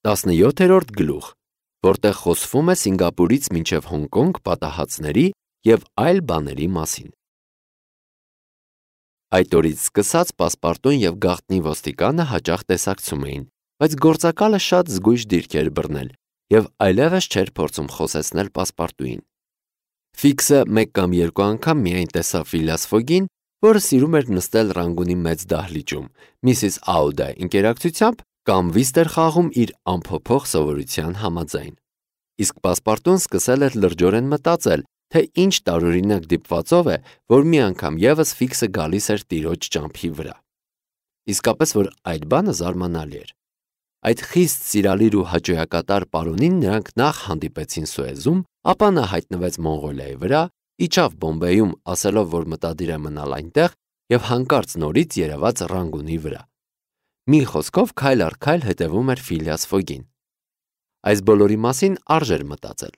17-րդ գլուխ, որտեղ խոսվում է Սինգապուրից մինչև Հոնկոնգ պատահածների և այլ բաների մասին։ Այդ օրից սկսած պասպարտուն և գաղտնի ոստիկանը հաճախ տեսակցում էին, բայց գործակալը շատ զգույշ դիրք էր բռնել և այլևս չէր փորձում խոսեցնել պասպարտուին։ Ֆիքսը մեկ կամ երկու անգամ միայն տեսավ Ֆիլիաս Ֆոգին, որը սիրում էր նստել Ռանգունի մեծ դահլիճում, Միսիս Աուդայի ընկերակցությամբ կամ վիստ էր խաղում իր անփոփոխ սովորության համաձայն։ Իսկ պասպարտուն սկսել էր լրջորեն մտածել, թե ինչ տարօրինակ դիպվածով է, որ մի անգամ ևս Ֆիքսը գալիս էր տիրոջ ճամփի վրա։ Իսկապես որ այդ բանը զարմանալի էր։ Այդ խիստ սիրալիր ու հաճոյակատար պարոնին նրանք նախ հանդիպեցին Սուեզում, ապա նա հայտնվեց Մոնղոլիայի վրա, իջավ Բոմբեյում, ասելով, որ մտադիր է մնալ այնտեղ և հանկարծ նորից երևաց Ռանգունի վրա։ Մի խոսքով քայլ առ քայլ հետևում էր Ֆիլիաս Ֆոգին։ Այս բոլորի մասին արժեր մտածել։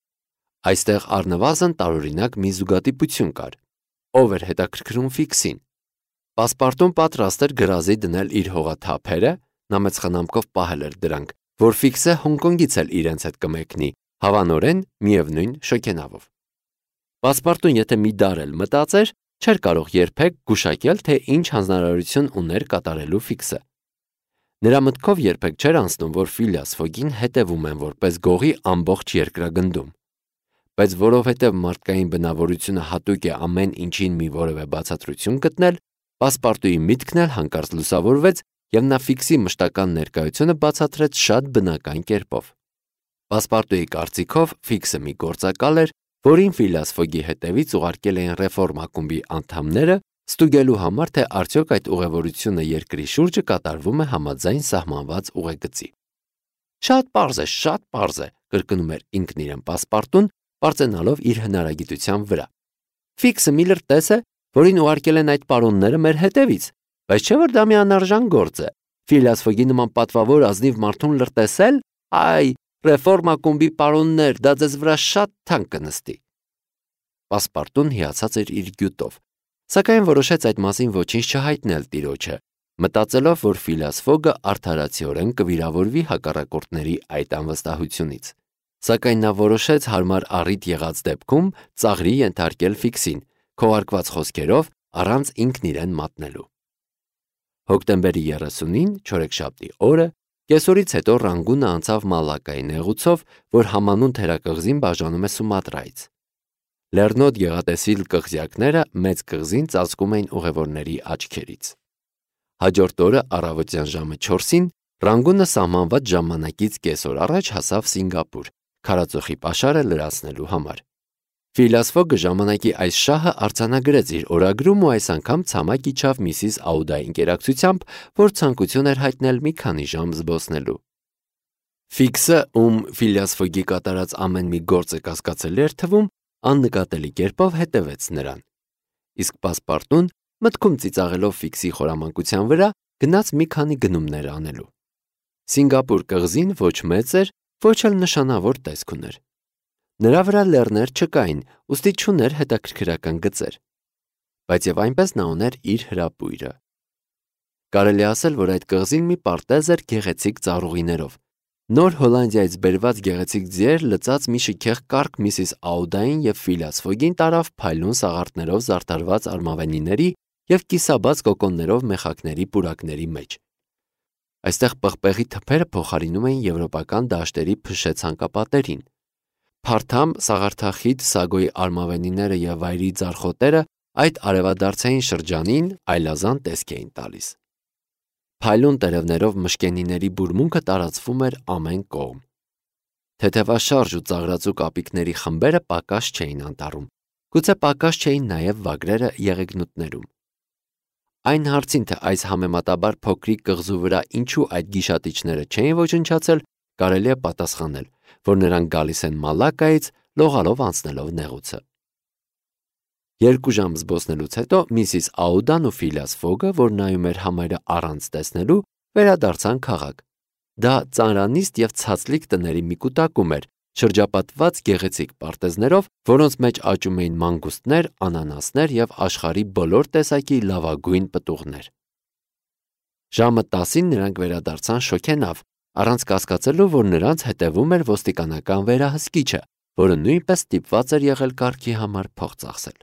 Այստեղ առնվազն տարօրինակ մի զուգադիպություն կար։ Ով էր հետաքրքրում Ֆիքսին։ Պասպարտուն պատրաստ էր գրազի դնել իր հողաթափերը, նա մեծ խնամքով պահել էր դրանք, որ Ֆիքսը Հոնկոնգից էլ իրենց հետ կմեկնի, հավանորեն միևնույն շոգենավով։ Պասպարտուն եթե մի դար էլ մտածեր, չէր կարող երբեք գուշակել, թե ինչ հանձնարարություն ուներ կատարելու Ֆիքսը։ Նրա մտքով երբեք չէր անցնում, որ Ֆիլիաս Ֆոգին հետևում են որպես գողի ամբողջ երկրագնդում։ Բայց որովհետև մարդկային բնավորությունը հատուկ է ամեն ինչին մի որևէ բացատրություն գտնել, պասպարտուի միտքն էլ հանկարծ լուսավորվեց և նա Ֆիքսի մշտական ներկայությունը բացատրեց շատ բնական կերպով։ Պասպարտուի կարծիքով Ֆիքսը մի գործակալ էր, որին Ֆիլիաս Ֆոգի հետևից ուղարկել էին ռեֆորմ ակումբի անդամները, ստուգելու համար, թե արդյոք այդ ուղևորությունը երկրի շուրջը կատարվում է համաձայն սահմանված ուղեգծի։ Շատ պարզ է, կրկնում էր ինքն իրեն պասպարտուն, պարծենալով իր հնարագիտության վրա։ Ֆիքսը մի լրտես է, որին ուղարկել են այդ պարոնները մեր հետևից, բայց չէ՞ որ դա մի անարժան գործ է։ Ֆիլիաս Ֆոգի նման պատվավոր ազնիվ մարդուն լրտեսել, այ, ռեֆորմ ակումբի պարոններ, դա ձեզ վրա շատ թանկ կնստի։ Պասպարտուն հիացած էր իր գյուտով, սակայն որոշեց այդ մասին ոչինչ չհայտնել տիրոջը, մտածելով, որ Ֆիլիաս Ֆոգը արդարացիորեն կվիրավորվի հակառակորդների այդ անվստահությունից։ Սակայն նա որոշեց հարմար առիթ եղած դեպքում ծաղրի ենթարկել Ֆիքսին, քողարկված խոսքերով առանց ինքն իրեն մատնելու։ Հոկտեմբերի 30-ին, չորեքշաբթի օրը, կեսօրից հետո Ռանգունը անցավ Մալակկայի նեղուցով, որ համանուն թերակղզին բաժանում է Սումատրայից։ Լեռնոտ գեղատեսիլ կղզյակները մեծ կղզին ծածկում էին ուղևորների աչքերից։ Հաջորդ օրը առավոտյան ժամը 4-ին Ռանգունը սահմանված ժամանակից կեսօր առաջ հասավ Սինգապուր, քարածոխի պաշարը լրացնելու համար։ Ֆիլիաս Ֆոգը ժամանակի այս շահը արձանագրեց իր օրագրում ու այս անգամ ցամաք իջավ Միսիս Աուդայի ընկերակցությամբ, որ ցանկություն էր հայտնել մի քանի ժամ զբոսնելու։ Ֆիքսը, ում Ֆիլիաս Ֆոգի կատարած ամեն մի գործը կասկածելի էր թվում, աննկատելի կերպով հետևեց նրան։ Իսկ պասպարտուն, մտքում ծիծաղելով Ֆիքսի խորամանկության վրա, գնաց մի քանի գնումներ անելու։ Սինգապուր կղզին ոչ մեծ էր, ոչ էլ նշանավոր տեսք ուներ։ Նրա վրա լեռներ չկային, ուստի չուներ հետաքրքրական գծեր։ Բայց եւ այնպես նա ուներ իր հրապույրը։ Կարելի ասել, որ այդ կղզին մի պարտեզ էր գեղեցիկ ծառուղիներով։ Նոր Հոլանդիայից բերված գեղեցիկ ձիեր լծած մի շքեղ կառք Միսիս Աուդային և Ֆիլիաս Ֆոգին տարավ փայլուն սաղարթներով զարդարված արմավենիների և կիսաբաց կոկոններով մեխակների պուրակների մեջ։ Այստեղ պղպեղի թփերը փոխարինում էին եվրոպական դաշտերի փշե ցանկապատերին։ Փարթամ, սաղարթախիտ, սագոյի արմավենիները և վայրի ձարխոտերը այդ արևադարձային շրջանին այլազան տեսք էին տալիս։ Փայլուն տերևներով մշկենիների բուրմունքը տարածվում էր ամեն կողմ։ Թեթևաշարժ ու ծաղրածու կապիկների խմբերը պակաս չէին անտառում, գուցե պակաս չէին նաև վագրերը եղեգնուտներում։ Այն հարցին, թե այս համեմատաբար փոքրիկ կղզու վրա ինչու այդ գիշատիչները չէին ոչնչացել, կարելի է պատասխանել, որ նրանք գալիս են Մալակկայից, լողալով անցնելով նեղուցը։ 2 ժամ զբոսնելուց հետո Միսիս Աուդան ու Ֆիլիաս Ֆոգը, որ նայում էր համարը առանց տեսնելու, վերադարձան քաղաք։ Դա ծանրանիստ և ցածլիկ տների մի կուտակում էր, շրջապատված գեղեցիկ պարտեզներով, որոնց մեջ աճում էին մանգուստներ, անանասներ և աշխարհի բոլոր տեսակի լավագույն պտուղներ։ Ժամը 10-ին նրանք վերադարձան շոգենավ, առանց կասկածելու, որ նրանց հետևում էր ոստիկանական վերահսկիչը, որը նույնպես ստիպված էր եղել կարգի համար փող ծախսել։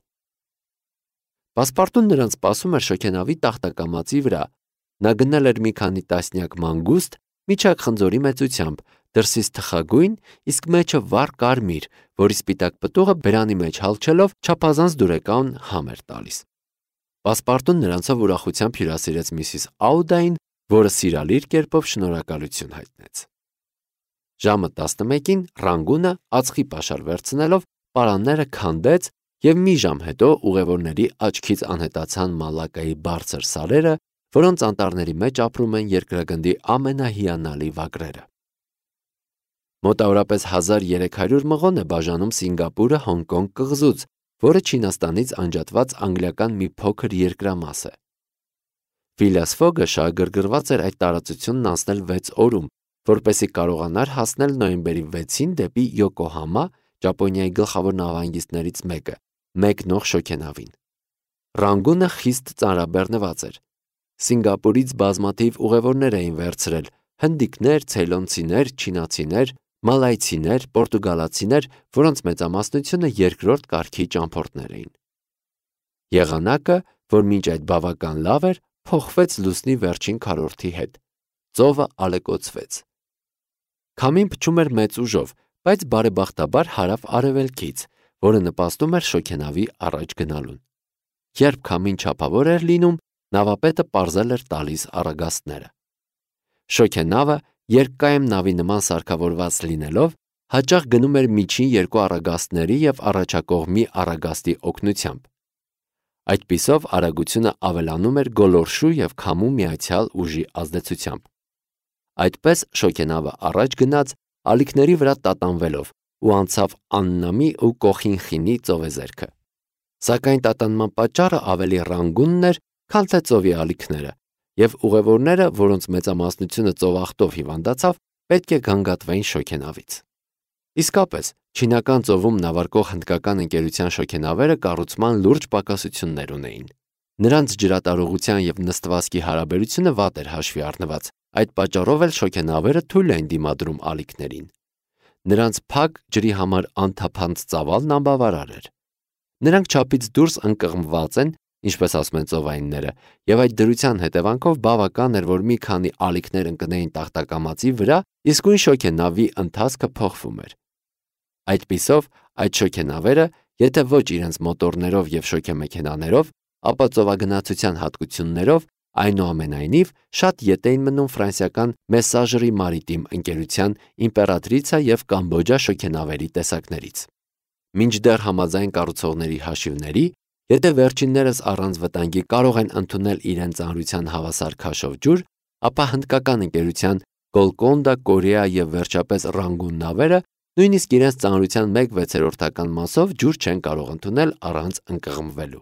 Պասպարտուն նրանց սպասում էր շոգենավի տախտակամածի վրա։ Նա գնել էր մի քանի տասնյակ մանգուստ, միջակ խնձորի մեծությամբ, դրսից թխագույն, իսկ մեջը վառ կարմիր, որի սպիտակ պտուղը բերանի մեջ հալչելով չափազանց դուրեկան համ էր տալիս։ Պասպարտուն նրանցով ուրախությամբ հյուրասիրեց Միսիս Աուդային, որը սիրալիր կերպով շնորհակալություն հայտնեց։ Ժամը 11-ին Ռանգունը ածխի պաշար վերցնելով պարանները քանդեց և մի ժամ հետո ուղևորների աչքից անհետացան Մալակայի բարձր սարերը, որոնց անտառների մեջ ապրում են երկրագնդի ամենահիանալի վագրերը։ Մոտավորապես 1300 մղոն է բաժանում Սինգապուրը Հոնկոնգ կղզուց, որը Չինաստանից անջատված անգլիական մի փոքր երկրամաս է։ Ֆիլիաս Ֆոգը շահագրգռված էր այդ տարածությունն անցնել 6 օրում, որպեսզի կարողանար հասնել նոյեմբերի 6-ին դեպի Յոկոհամա, Ճապոնիայի գլխավոր նավահանգիստներից մեկը, մեկնող շոգենավին։ Ռանգունը խիստ ծանրաբեռնված էր։ Սինգապուրից բազմաթիվ ուղևորներ էին վերցրել՝ հնդիկներ, ցեյլոնցիներ, չինացիներ, մալայցիներ, պորտուգալացիներ, որոնց մեծամասնությունը երկրորդ կարգի ճամփորդներ էին։ Եղանակը, որ մինչ այդ բավական լավ էր, փոխվեց լուսնի վերջին քառորդի հետ։ Ծովը ալեկոծվեց։ Քամին փչում էր մեծ ուժով, բայց բարեբախտաբար հարավ-արևելքից, որը նպաստում էր շոգենավի առաջ գնալուն։ Երբ քամին չափավոր էր լինում, նավապետը պարզել էր տալիս առագաստները։ Շոգենավը երկկայմ նավի նման սարքավորված լինելով, հաճախ գնում էր միջին երկու առագաստների և առաջակողմի առագաստի օգնությամբ։ Այդպիսով արագությունը ավելանում էր գոլորշու և քամու միացյալ ուժի ազդեցությամբ։ Այդպես շոգենավը առաջ գնաց, ալիքների վրա տատանվելով ու անցավ Աննամի ու Կոխինխինի ծովեզերքը։ Սակայն տատանման պատճառը ավելի Ռանգունն էր, քան թե ծովի ալիքները, և ուղևորները, որոնց մեծամասնությունը ծովախտով հիվանդացավ, պետք է գանգատվեին շոգենավից։ Իսկապես, Չինական ծովում նավարկող հնդկական ընկերության շոգենավերը կառուցման լուրջ պակասություններ ունեին։ Նրանց ջրատարողության և նստվածքի հարաբերությունը վատ էր հաշվի առնված, այդ պատճառով էլ շոգենավերը թույլ էին դիմադրում ալիքներին։ Նրանց փակ ջրի համար անթափանց ծավալն անբավարար էր։ Նրանք չափից դուրս ընկղմված են, ինչպես ասում են ծովայինները, և այդ դրության հետևանքով բավական էր, որ մի քանի ալիքներ ընկնեին տախտակամածի վրա, իսկույն շոգենավի ընթացքը փոխվում էր։ Այդպիսով, այդ շոգենավերը, եթե ոչ իրենց մոտորներով և շոգեմեքենաներով, ապա ծովագնացության հատկություններով, այնուամենայնիվ, շատ ետ էին մնում ֆրանսիական Մեսաժերի մարիտիմ ընկերության Իմպերատրիցա և Կամբոջա շոգենավերի տեսակներից։ Մինչդեռ համաձայն կառուցողների հաշիվների, եթե վերջիններս առանց վտանգի կարող են ընդունել իրենց ծանրության հավասար քաշով ջուր, ապա հնդկական ընկերության Գոլկոնդա, Կորեա և վերջապես Ռանգուն նավերը նույնիսկ իրենց ծանրության 1/6 մասով ջուր չեն կարող ընդունել առանց ընկղմվելու։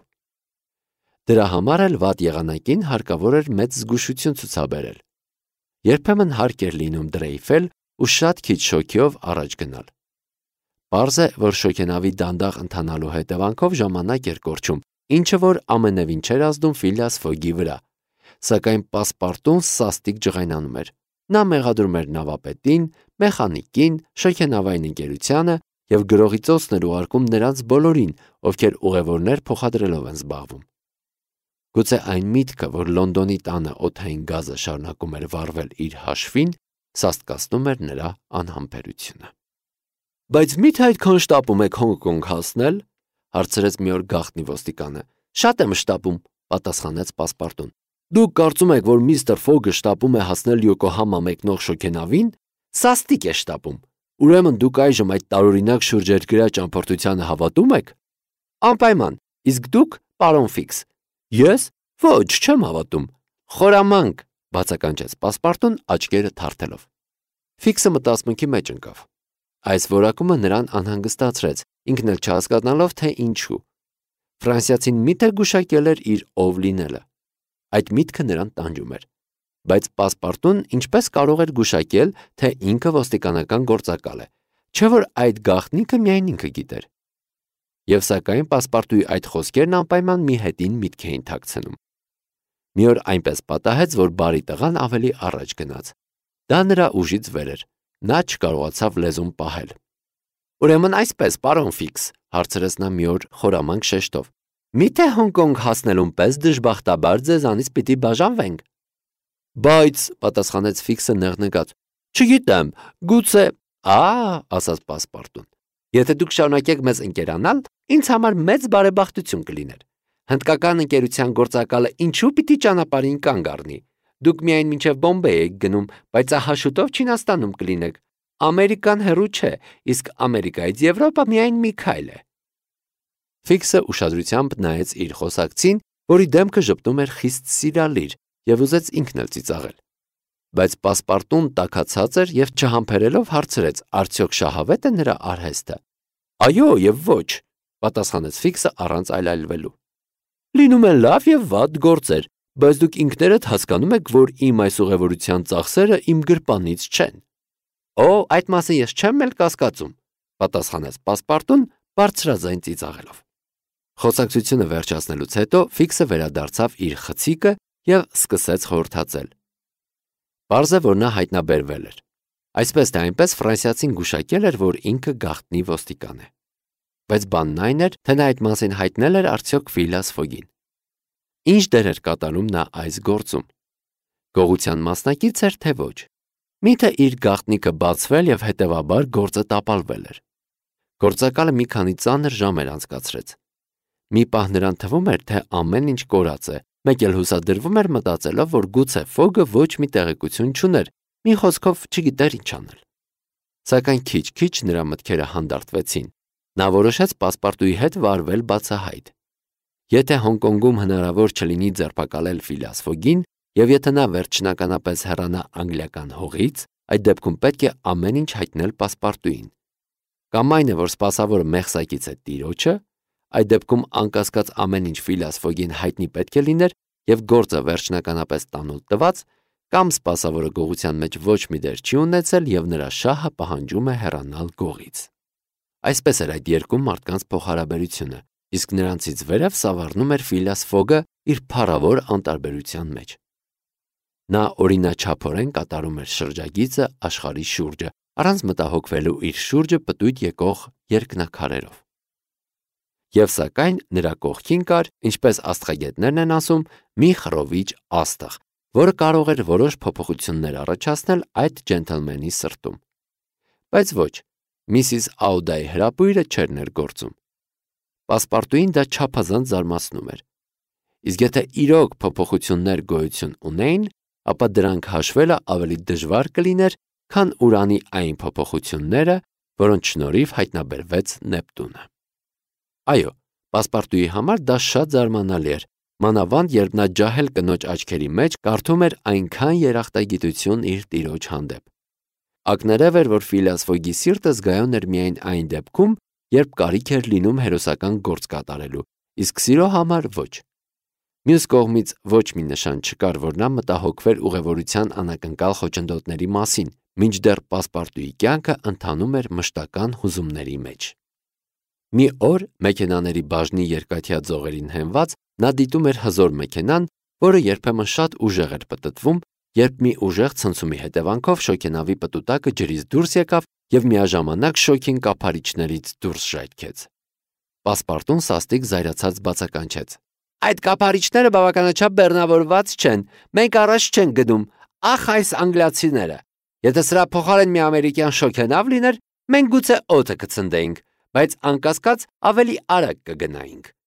Դրա համար էլ վատ եղանակին հարկավոր էր մեծ զգուշություն ցուցաբերել։ Երբեմն հարկ էր լինում դրեյֆել ու շատ քիչ շոգիով առաջ գնալ։ Պարզ է, որ շոգենավի դանդաղ ընթանալու հետևանքով ժամանակ էր կորչում, ինչը որ ամենևին չէր ազդում Ֆիլիաս Ֆոգի վրա, սակայն Պասպարտուն սաստիկ ջղայնանում էր։ Նա մեղադրում էր նավապետին, մեխանիկին, շոգենավային ընկերությանը և գրողի ծոցն էր ուղարկում նրանց բոլորին, ովքեր ուղևորներ փոխադրելով են զբաղվում։ Գուցե այն միտքը, որ Լոնդոնի տանը օդային գազը շարունակում էր վառվել իր հաշվին, սաստկացնում էր նրա անհամբերությունը։ Բայց մի՞թե այդքան շտապում եք Հոնկոնգ հասնել, հարցրեց մի օր գաղտնի ոստիկանը։ Շատ եմ շտապում, պատասխանեց Պասպարտուն։ Դուք կարծում եք, որ միստր Ֆոգը շտապում է հասնել Յոկոհամա մեկնող շոգենավին։ Սաստիկ է շտապում։ Ուրեմն դուք այժմ այդ տարօրինակ շուրջերկրյա ճամփորդությանը հավատում եք։ Անպայման, իսկ դուք, պարոն Ֆիքս։ Ես ոչ, չեմ հավատում։ Խորամանկ, բացականչեց Պասպարտուն աչքերը թարթելով։ Ֆիքսը մտածմունքի մեջ ընկավ։ Այս որակումը նրան անհանգստացրեց, ինքն էլ չհասկանալով, թե ինչու։ Ֆրանսիացին միթե գուշակել էր իր ով լինելը։ Այդ միտքը նրան տանջում էր։ Բայց Պասպարտուն ինչպես կարող էր գուշակել, թե ինքը ոստիկանական գործակալ է, չէ՞ որ այդ գաղտնիքը միայն ինքը գիտեր։ Եվ սակայն Պասպարտուի այդ խոսքերն անպայման մի հետին միտք էին թաքցնում։ Մի օր այնպես պատահեց, որ բարի տղան ավելի առաջ գնաց։ Դա նրա ուժից վեր էր, նա չկարողացավ լեզուն պահել։ Ուրեմն այսպես, պարոն Ֆիքս, հարցրեց նա մի օր խորամանկ շեշտով, միթե Հոնկոնգ հասնելուն պես դժբախտաբար ձեզանից պիտի բաժանվենք։ Բայց, պատասխանեց Ֆիքսը նեղնկած, չգիտեմ, գուցե, ասաց Պասպարտուն, եթե դուք շարունակեք մեզ ընկերանալ, ինձ համար մեծ բարեբախտություն կլիներ։ Հնդկական ընկերության գործակալը ինչու պիտի ճանապարհին կանգ առնի։ Դուք միայն մինչև Բոմբեյ եք գնում, բայց ահա շուտով Չինաստանում կլինեք։ Ամերիկան հեռու չէ, իսկ Ամերիկայից Եվրոպա միայն մի քայլ է։ Ֆիքսը ուշադրությամբ նայեց իր խոսակցին, որի դեմքը ժպտում էր խիստ սիրալիր, եւ ուզեց ինքն էլ ծիծաղել։ Բայց Պասպարտուն տաքացած էր եւ չհամբերելով հարցրեց. արդյոք շահավետ է նրա արհեստը։ Այո եւ ոչ, պատասխանեց Ֆիքսը առանց այլայլվելու։ Լինում են լավ եւ վատ գործեր, բայց դուք ինքներդ հասկանում եք, որ իմ այս ուղևորության ծախսերը իմ գրպանից չեն։ Այդ մասին ես չեմ էլ կասկածում, պատասխանեց Պասպարտուն բարձրաձայն ծիծաղելով։ Խոսակցությունը վերջացնելուց հետո Ֆիքսը վերադարձավ իր խցիկը եւ սկսեց խորհրդածել։ Պարզ է, որ նա հայտնաբերվել էր։ Այսպես թե այնպես ֆրանսիացին գուշակել էր, որ ինքը գաղտնի ոստիկան է։ Բայց բանն այն էր, թե նա այդ մասին հայտնել էր արդյոք Ֆիլիաս Ֆոգին։ Ինչ դեր էր կատարում նա այս գործում։ Գողության մասնակից էր, թե ոչ։ Միթե իր գաղտնիքը բացվել եւ հետեւաբար գործը տապալվել էր։ Գործակալը մի քանի ծանր ժամեր անցկացրեց։ Մի պահ նրան թվում էր, թե ամեն ինչ կորած է, մեկ էլ հուսադրվում էր մտածելով, որ գուցե Ֆոգը ոչ մի տեղեկություն չուներ, մի խոսքով չգիտեր ինչ անել։ Սակայն քիչ-քիչ նրա մտքերը հանդարտվեցին։ Նա որոշեց Պասպարտուի հետ վարվել բացահայտ։ Եթե Հոնկոնգում հնարավոր չլինի ձերբակալել Ֆիլիաս Ֆոգին, եւ եթե նա վերջնականապես հեռանա անգլիական հողից, այդ դեպքում պետք է ամեն ինչ հայտնել Պասպարտուին։ Կամ այն է, որ սպասավորը մեղսակից է տիրոջը, այդ դեպքում անկասկած ամեն ինչ Ֆիլիաս Ֆոգին հայտնի պետք է լիներ եւ գործը վերջնականապես տանուլ տված, կամ սպասավորը գողության մեջ ոչ մի դեր չի ունեցել եւ նրա շահը պահանջում է հեռանալ գողից։ Այսպես էր այդ երկու մարդկանց փոխհարաբերությունը, իսկ նրանցից վերև սավառնում էր Ֆիլիաս Ֆոգը իր փառավոր անտարբերության մեջ։ Նա օրինաչափորեն կատարում էր շրջագիծը աշխարհի շուրջը, առանց մտահոգվելու իր շուրջը պտույտ եկող երկնաքարերով։ Եվ սակայն նրա կողքին կար, ինչպես աստղագետներն են ասում, մի խռովիչ աստղ, որը կարող էր որոշ փոփոխություններ առաջացնել այդ ջենթլմենի սրտում։ Բայց ոչ, Միսիս Աուդայի հրապույրը չէր ներգործում։ Պասպարտուին դա չափազանց զարմացնում էր։ Իսկ եթե իրոք փոփոխություններ գոյություն ունեին, ապա դրանք հաշվելը ավելի դժվար կլիներ, քան Ուրանի այն փոփոխությունները, որոնց շնորհիվ հայտնաբերվեց Նեպտունը։ Այո, Պասպարտուի համար դա շատ զարմանալի էր, մանավանդ երբ նա ջահել կնոջ աչքերի մեջ կարդում էր այնքան երախտագիտություն իր տիրոջ հանդեպ։ Ակներև էր, որ Ֆիլիաս Ֆոգի սիրտը զգայուն էր միայն այն դեպքում, երբ կարիք էր լինում հերոսական գործ կատարելու, իսկ սիրո համար ոչ։ Մյուս կողմից ոչ մի նշան չկար, որ նա մտահոգվեր ուղևորության անակնկալ խոչընդոտների մասին, մինչդեռ Պասպարտուի կյանքը ընթանում էր մշտական հուզումների մեջ։ Մի օր մեքենաների բաժնի երկաթյա ձողերին հենված նա դիտում էր հզոր մեքենան, որը երբեմն շատ ուժեղ էր պտտվում, երբ մի ուժեղ ցնցումի հետևանքով շոգենավի պտուտակը ջրից դուրս եկավ եւ միաժամանակ շոգին կափարիչներից դուրս ժայթքեց։ Պասպարտուն սաստիկ զայրացած բացականչեց. Այդ կափարիչները բավականաչափ բեռնավորված չեն, մենք առաջ չենք գնում, ախ այս անգլիացիները։ Եթե սրա փոխարեն մի ամերիկյան շոգենավ լիներ, մենք գուցե օդը կցնդեինք, բայց անկասկած ավելի արագ կգնայինք։